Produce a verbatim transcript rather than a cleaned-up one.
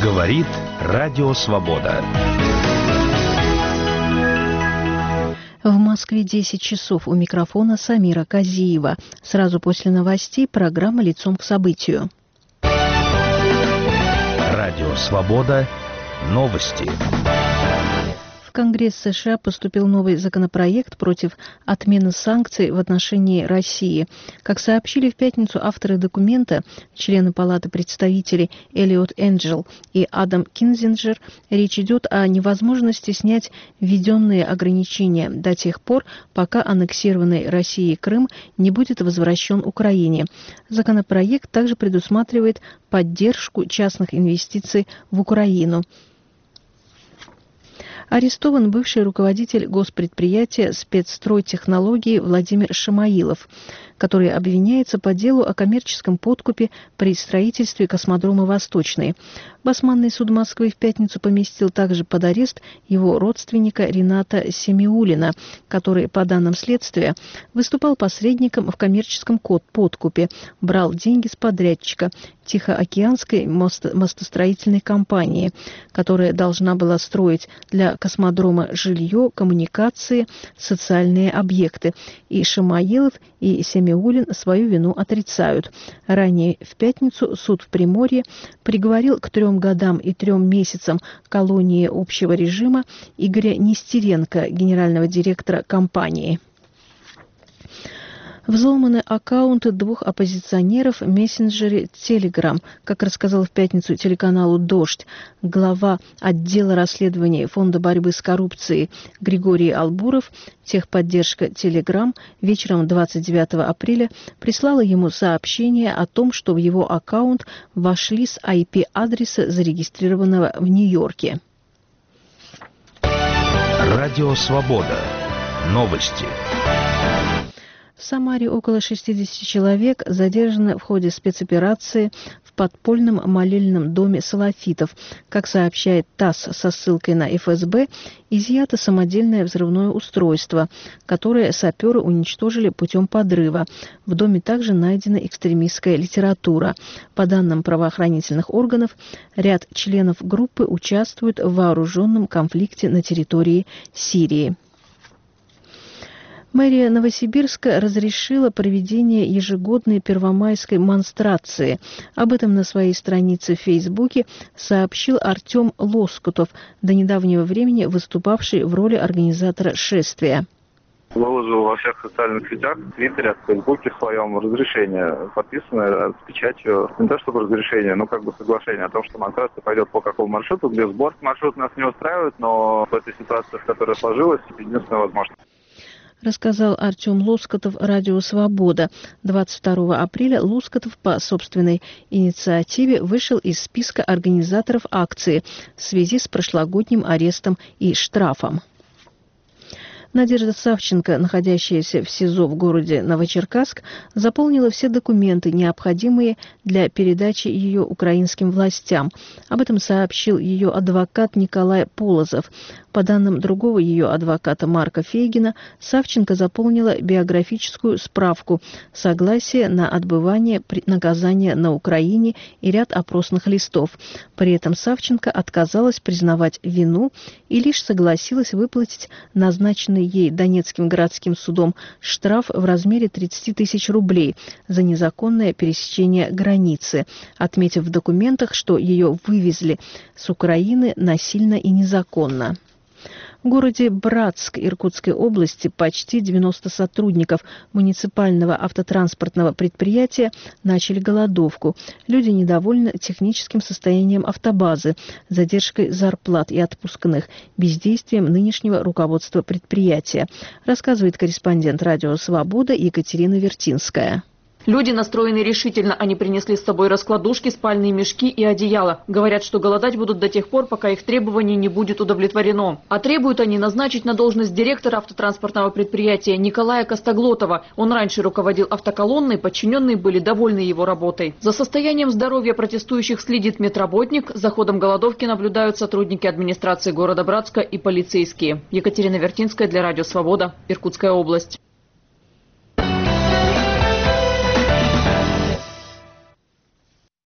Говорит Радио Свобода. В Москве десять часов. У микрофона Самира Казиева. Сразу после новостей программа «Лицом к событию». Радио Свобода. Новости. В Конгресс США поступил новый законопроект против отмены санкций в отношении России. Как сообщили в пятницу авторы документа, члены Палаты представителей Элиот Энджел и Адам Кинзинджер, речь идет о невозможности снять введенные ограничения до тех пор, пока аннексированный Россией Крым не будет возвращен Украине. Законопроект также предусматривает поддержку частных инвестиций в Украину. Арестован бывший руководитель госпредприятия спецстройтехнологии Владимир Шамаилов, который обвиняется по делу о коммерческом подкупе при строительстве космодрома «Восточный». Басманный суд Москвы в пятницу поместил также под арест его родственника Рената Семиуллина, который, по данным следствия, выступал посредником в коммерческом подкупе, брал деньги с подрядчика Тихоокеанской мостостроительной компании, которая должна была строить для космодрома жилье, коммуникации, социальные объекты. И Шамаилов, и Семиуллин свою вину отрицают. Ранее в пятницу суд в Приморье приговорил к трем годам и трем месяцам колонии общего режима Игоря Нестеренко, генерального директора компании. Взломаны аккаунты двух оппозиционеров в мессенджере Telegram. Как рассказал в пятницу телеканалу «Дождь» глава отдела расследований Фонда борьбы с коррупцией Григорий Албуров, техподдержка Telegram вечером двадцать девятого апреля прислала ему сообщение о том, что в его аккаунт вошли с ай пи-адреса, зарегистрированного в Нью-Йорке. Радио Свобода. Новости. В Самаре около шестидесяти человек задержаны в ходе спецоперации в подпольном молельном доме салафитов. Как сообщает ТАСС со ссылкой на эф эс бэ, изъято самодельное взрывное устройство, которое саперы уничтожили путем подрыва. В доме также найдена экстремистская литература. По данным правоохранительных органов, ряд членов группы участвуют в вооруженном конфликте на территории Сирии. Мэрия Новосибирска разрешила проведение ежегодной первомайской монстрации. Об этом на своей странице в Фейсбуке сообщил Артем Лоскутов, до недавнего времени выступавший в роли организатора шествия. Выложил во всех социальных сетях, в Твиттере, в Фейсбуке своем разрешение, подписанное с печатью, не то чтобы разрешение, но как бы соглашение о том, что монстрация пойдет по какому маршруту, где сбор. Маршрут нас не устраивает, но в этой ситуации, в которой сложилась, единственная возможность. Рассказал Артем Лоскутов «Радио Свобода». двадцать второго апреля Лоскутов по собственной инициативе вышел из списка организаторов акции в связи с прошлогодним арестом и штрафом. Надежда Савченко, находящаяся в СИЗО в городе Новочеркасск, заполнила все документы, необходимые для передачи ее украинским властям. Об этом сообщил ее адвокат Николай Полозов. По данным другого ее адвоката Марка Фейгина, Савченко заполнила биографическую справку, согласие на отбывание наказания на Украине и ряд опросных листов. При этом Савченко отказалась признавать вину и лишь согласилась выплатить назначенный ей Донецким городским судом штраф в размере тридцати тысяч рублей за незаконное пересечение границы, отметив в документах, что ее вывезли с Украины насильно и незаконно. В городе Братск Иркутской области почти девяносто сотрудников муниципального автотранспортного предприятия начали голодовку. Люди недовольны техническим состоянием автобазы, задержкой зарплат и отпускных, бездействием нынешнего руководства предприятия, рассказывает корреспондент «Радио Свобода» Екатерина Вертинская. Люди настроены решительно. Они принесли с собой раскладушки, спальные мешки и одеяла. Говорят, что голодать будут до тех пор, пока их требование не будет удовлетворено. А требуют они назначить на должность директора автотранспортного предприятия Николая Костоглотова. Он раньше руководил автоколонной, подчиненные были довольны его работой. За состоянием здоровья протестующих следит медработник. За ходом голодовки наблюдают сотрудники администрации города Братска и полицейские. Екатерина Вертинская для Радио Свобода, Иркутская область.